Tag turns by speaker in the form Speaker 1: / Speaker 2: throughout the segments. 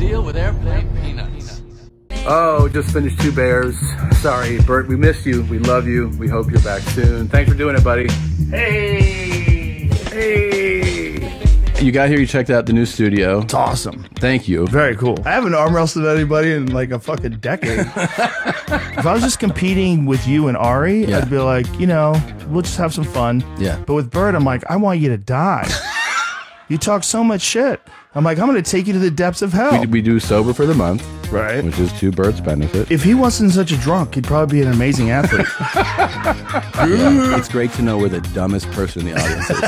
Speaker 1: deal with airplane peanuts.
Speaker 2: Oh, just finished Two Bears. Sorry, Bert, we missed you. We love you. We hope you're back soon. Thanks for doing it, buddy. Hey! You got here, you checked out the new studio.
Speaker 3: It's awesome.
Speaker 2: Thank you.
Speaker 3: Very cool. I haven't arm wrestled anybody in like a fucking decade. If I was just competing with you and Ari, I'd be like, we'll just have some fun.
Speaker 2: Yeah.
Speaker 3: But with Bert, I'm like, I want you to die. You talk so much shit. I'm like, I'm going to take you to the depths of hell.
Speaker 2: We do Sober for the Month.
Speaker 3: Right.
Speaker 2: Which is to Bert's benefit.
Speaker 3: If he wasn't such a drunk, he'd probably be an amazing athlete.
Speaker 2: Yeah, it's great to know we're the dumbest person in the audience is.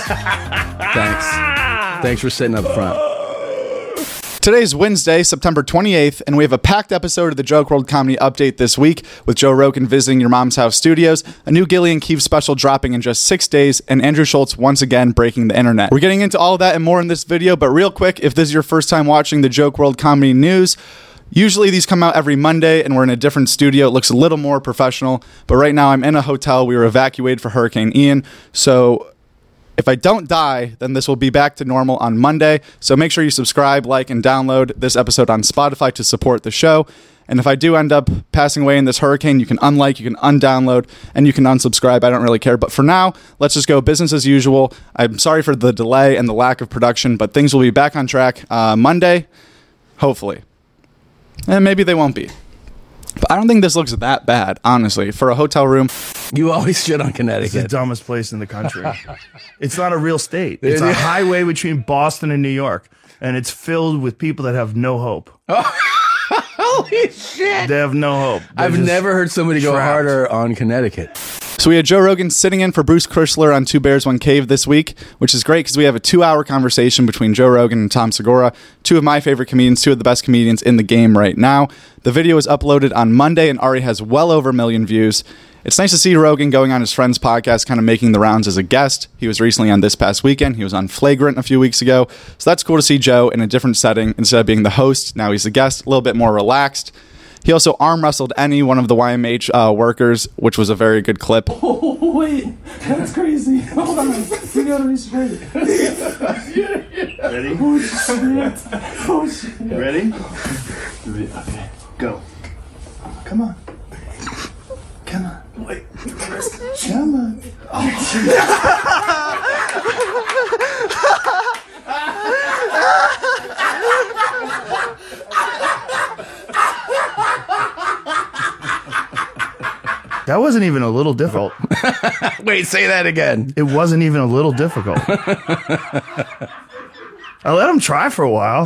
Speaker 2: Thanks for sitting up front.
Speaker 4: Today's Wednesday, September 28th, and we have a packed episode of the Joke World Comedy Update this week with Joe Rogan visiting Your Mom's House Studios, a new Gillian Keefe special dropping in just 6 days, and Andrew Schultz once again breaking the internet. We're getting into all of that and more in this video, but real quick, if this is your first time watching the Joke World Comedy News, usually these come out every Monday, and we're in a different studio. It looks a little more professional, but right now I'm in a hotel. We were evacuated for Hurricane Ian, so if I don't die, then this will be back to normal on Monday. So make sure you subscribe, like, and download this episode on Spotify to support the show. And if I do end up passing away in this hurricane, you can unlike, you can undownload, and you can unsubscribe. I don't really care. But for now, let's just go business as usual. I'm sorry for the delay and the lack of production, but things will be back on track Monday, hopefully. And maybe they won't be. But I don't think this looks that bad, honestly, for a hotel room.
Speaker 2: You always shit on Connecticut.
Speaker 3: It's the dumbest place in the country. It's not a real state. It's a highway between Boston and New York, and it's filled with people that have no hope.
Speaker 2: Holy shit!
Speaker 3: They have no hope.
Speaker 2: I've never heard somebody go harder on Connecticut.
Speaker 4: So we had Joe Rogan sitting in for Bruce Chrysler on Two Bears, One Cave this week, which is great because we have a 2-hour conversation between Joe Rogan and Tom Segura, two of my favorite comedians, two of the best comedians in the game right now. The video was uploaded on Monday and already has well over 1 million views. It's nice to see Rogan going on his friend's podcast, kind of making the rounds as a guest. He was recently on This Past Weekend. He was on Flagrant a few weeks ago. So that's cool to see Joe in a different setting. Instead of being the host, now he's the guest, a little bit more relaxed. He also arm wrestled Annie, one of the YMH workers, which was a very good clip.
Speaker 5: Oh, wait. That's crazy. Hold on. We gotta be straight.
Speaker 3: Ready?
Speaker 5: Oh, shit. Oh, shit.
Speaker 3: Ready?
Speaker 5: Okay.
Speaker 3: Go. Come on. Come on. Wait. Come on. Oh, that wasn't even a little difficult.
Speaker 2: Wait, say that again.
Speaker 3: It wasn't even a little difficult. I let him try for a while.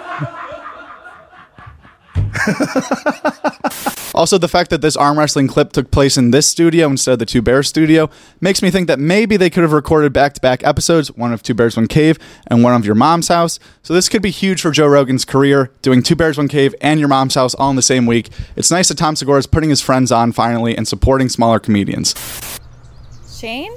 Speaker 4: Also, the fact that this arm wrestling clip took place in this studio instead of the Two Bears studio makes me think that maybe they could have recorded back-to-back episodes, one of Two Bears, One Cave, and one of Your Mom's House. So this could be huge for Joe Rogan's career, doing Two Bears, One Cave and Your Mom's House all in the same week. It's nice that Tom Segura is putting his friends on finally and supporting smaller comedians.
Speaker 6: Shane?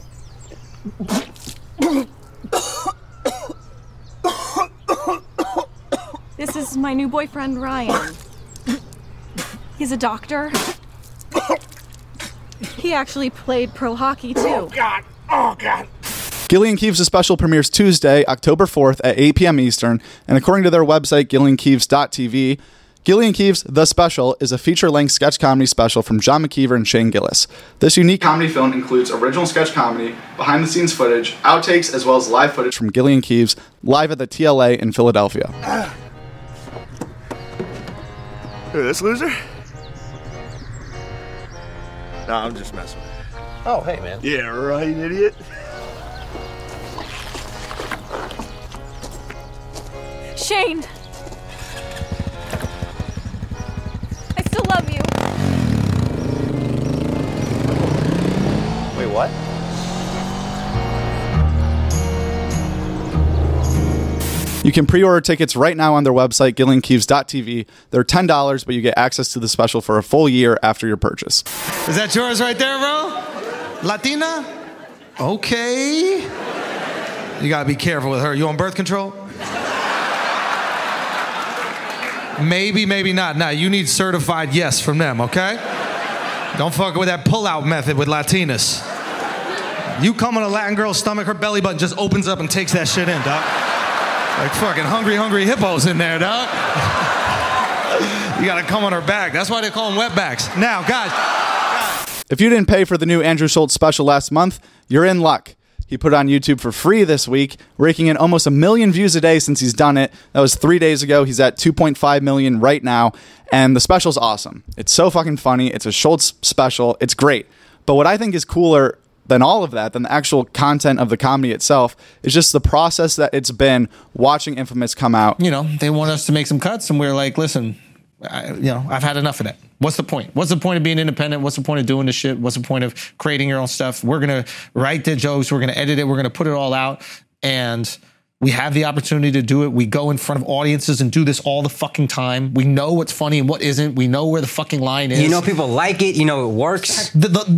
Speaker 6: This is my new boyfriend, Ryan. He's a doctor. He actually played pro hockey, too.
Speaker 5: Oh, God. Oh, God.
Speaker 4: Gillian Keeves' special premieres Tuesday, October 4th at 8 p.m. Eastern, and according to their website, GillianKeeves.tv, Gillian Keeves' The Special is a feature-length sketch comedy special from John McKeever and Shane Gillis. This unique comedy film includes original sketch comedy, behind-the-scenes footage, outtakes, as well as live footage from Gillian Keeves live at the TLA in Philadelphia.
Speaker 3: Who, this loser? No, I'm just messing with you.
Speaker 7: Oh, hey, man.
Speaker 3: Yeah, right, idiot.
Speaker 6: Shane! I still love you.
Speaker 7: Wait, what?
Speaker 4: You can pre-order tickets right now on their website, GillianKeeves.tv. They're $10, but you get access to the special for a full year after your purchase.
Speaker 8: Is that yours right there, bro? Latina? Okay. You gotta be careful with her. You on birth control? Maybe, maybe not. Nah, you need certified yes from them, okay? Don't fuck with that pull-out method with Latinas. You come on a Latin girl's stomach, her belly button just opens up and takes that shit in, dog. Like fucking hungry hippos in there, dog. You got to come on her back. That's why they call them wetbacks. Now, guys.
Speaker 4: If you didn't pay for the new Andrew Schultz special last month, you're in luck. He put it on YouTube for free this week, raking in almost 1 million views a day since he's done it. That was 3 days ago. He's at 2.5 million right now, and the special's awesome. It's so fucking funny. It's a Schultz special. It's great. But what I think is cooler than all of that, than the actual content of the comedy itself, is just the process that it's been watching Infamous come out.
Speaker 8: You know, they want us to make some cuts, and we're like, listen, I've had enough of that. What's the point? What's the point of being independent? What's the point of doing this shit? What's the point of creating your own stuff? We're going to write the jokes. We're going to edit it. We're going to put it all out. And we have the opportunity to do it. We go in front of audiences and do this all the fucking time. We know what's funny and what isn't. We know where the fucking line is.
Speaker 9: You know people like it. You know it works.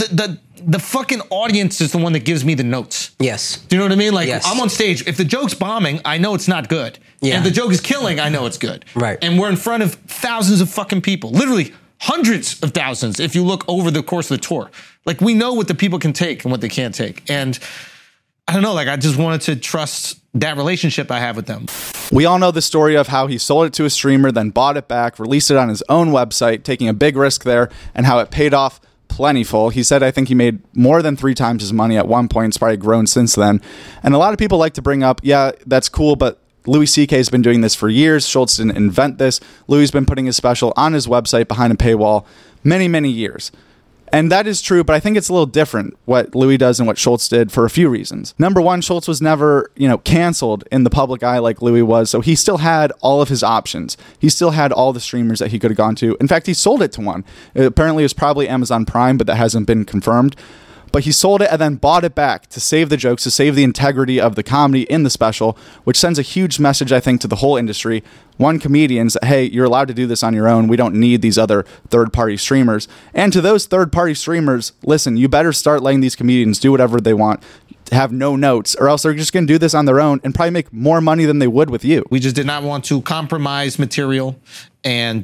Speaker 8: The fucking audience is the one that gives me the notes.
Speaker 9: Yes.
Speaker 8: Do you know what I mean? Like,
Speaker 9: yes.
Speaker 8: I'm on stage. If the joke's bombing, I know it's not good.
Speaker 9: Yeah.
Speaker 8: And if the joke is killing, I know it's good.
Speaker 9: Right.
Speaker 8: And we're in front of thousands of fucking people. Literally hundreds of thousands if you look over the course of the tour. Like, we know what the people can take and what they can't take. And I don't know, like, I just wanted to trust that relationship I have with them.
Speaker 4: We all know the story of how he sold it to a streamer, then bought it back, released it on his own website, taking a big risk there, and how it paid off plentiful. He said, I think he made more than 3 times his money at one point. It's probably grown since then. And a lot of people like to bring up, yeah, that's cool, but Louis C.K. has been doing this for years. Schultz didn't invent this. Louis has been putting his special on his website behind a paywall many, many years. And that is true, but I think it's a little different what Louis does and what Schultz did for a few reasons. Number one, Schultz was never, canceled in the public eye like Louis was, so he still had all of his options. He still had all the streamers that he could have gone to. In fact, he sold it to one. Apparently, it was probably Amazon Prime, but that hasn't been confirmed. But he sold it and then bought it back to save the jokes, to save the integrity of the comedy in the special, which sends a huge message, I think, to the whole industry. One, comedians, hey, you're allowed to do this on your own. We don't need these other third-party streamers. And to those third-party streamers, listen, you better start letting these comedians do whatever they want, have no notes, or else they're just going to do this on their own and probably make more money than they would with you.
Speaker 8: We just did not want to compromise material, and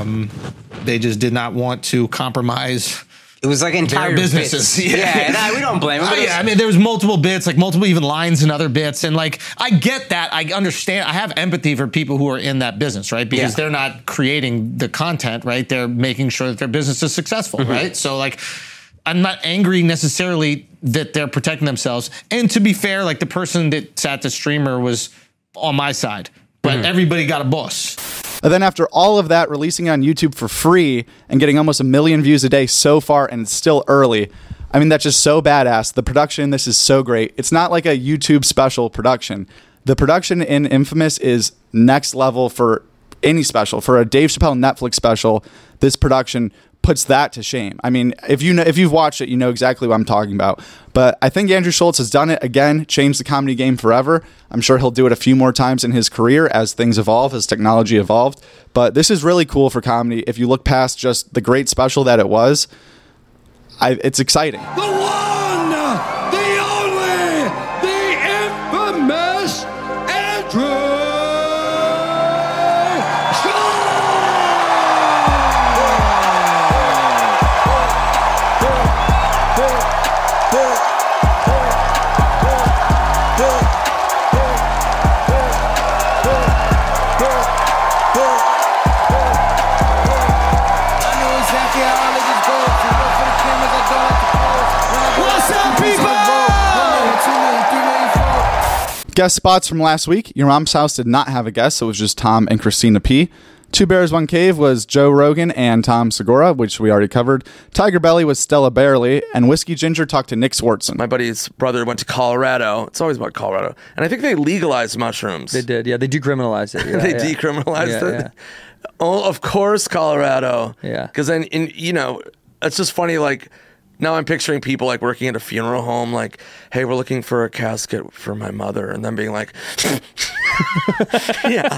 Speaker 8: they just did not want to compromise.
Speaker 9: It was like entire
Speaker 8: businesses.
Speaker 9: Bits. Yeah, we don't blame them.
Speaker 8: Yeah, I mean, there was multiple bits, like multiple even lines and other bits. And like, I get that. I understand. I have empathy for people who are in that business, right? Because they're not creating the content, right? They're making sure that their business is successful, right? So like, I'm not angry necessarily that they're protecting themselves. And to be fair, like the person that sat the streamer was on my side, but everybody got a boss.
Speaker 4: And then after all of that, releasing it on YouTube for free and getting almost 1 million views a day so far, and it's still early. I mean, that's just so badass. The production in this is so great. It's not like a YouTube special production. The production in Infamous is next level for any special. For a Dave Chappelle Netflix special, this production puts that to shame. I mean, if you've watched it, you know exactly what I'm talking about. But I think Andrew Schultz has done it again, changed the comedy game forever. I'm sure he'll do it a few more times in his career as things evolve, as technology evolved. But this is really cool for comedy. If you look past just the great special that it was, it's exciting.
Speaker 5: The one, the only, the infamous Andrew.
Speaker 4: Guest spots from last week. Your Mom's House did not have a guest, so it was just Tom and Christina P. Two Bears, One Cave was Joe Rogan and Tom Segura, which we already covered. Tiger Belly was Stella Barely, and Whiskey Ginger talked to Nick Swartzen.
Speaker 1: My buddy's brother went to Colorado. It's always about Colorado. And I think they legalized mushrooms.
Speaker 10: They did, yeah. They decriminalized it. Yeah,
Speaker 1: they decriminalized it? Yeah. Oh, of course, Colorado.
Speaker 10: Yeah.
Speaker 1: Because then, it's just funny, like, now I'm picturing people like working at a funeral home, like, hey, we're looking for a casket for my mother, and then being like, yeah.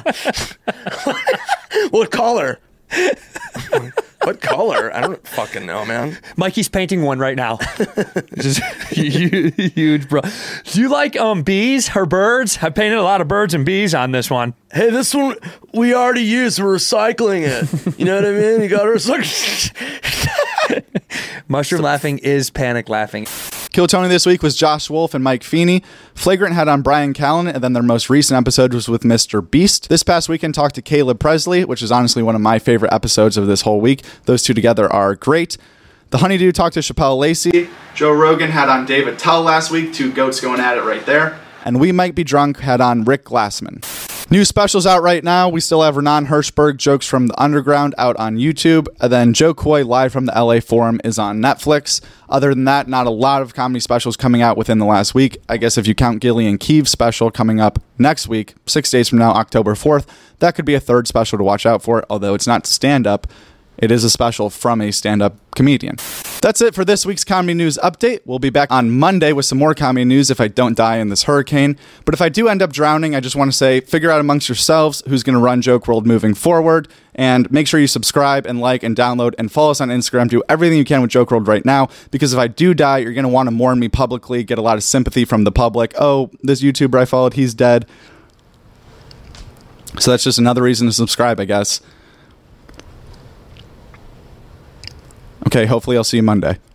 Speaker 1: What color? What color? I don't fucking know, man.
Speaker 10: Mikey's painting one right now. Just huge, bro. Do you like bees or birds? I've painted a lot of birds and bees on this one.
Speaker 1: Hey, this one we already used. We're recycling it. You know what I mean? You got to recycle.
Speaker 10: Mushroom laughing is panic laughing.
Speaker 4: Kill Tony this week was Josh Wolf and Mike Feeney. Flagrant had on Brian Callen, and then their most recent episode was with Mr. Beast. This past weekend talked to Caleb Presley, which is honestly one of my favorite episodes of this whole week. Those two together are great. The Honeydew talked to Chappelle Lacey. Joe Rogan had on David Tull last week. Two goats going at it right there. And We Might Be Drunk had on Rick Glassman. New specials out right now. We still have Renan Hirschberg, Jokes from the Underground, out on YouTube. And then Joe Coy, Live from the LA Forum, is on Netflix. Other than that, not a lot of comedy specials coming out within the last week. I guess if you count Gillian Keeve's special coming up next week, 6 days from now, October 4th, that could be a third special to watch out for, although it's not stand-up. It is a special from a stand-up comedian. That's it for this week's Comedy News Update. We'll be back on Monday with some more comedy news if I don't die in this hurricane. But if I do end up drowning, I just want to say, figure out amongst yourselves who's going to run Joke World moving forward. And make sure you subscribe and like and download and follow us on Instagram. Do everything you can with Joke World right now. Because if I do die, you're going to want to mourn me publicly, get a lot of sympathy from the public. Oh, this YouTuber I followed, he's dead. So that's just another reason to subscribe, I guess. Okay, hopefully I'll see you Monday.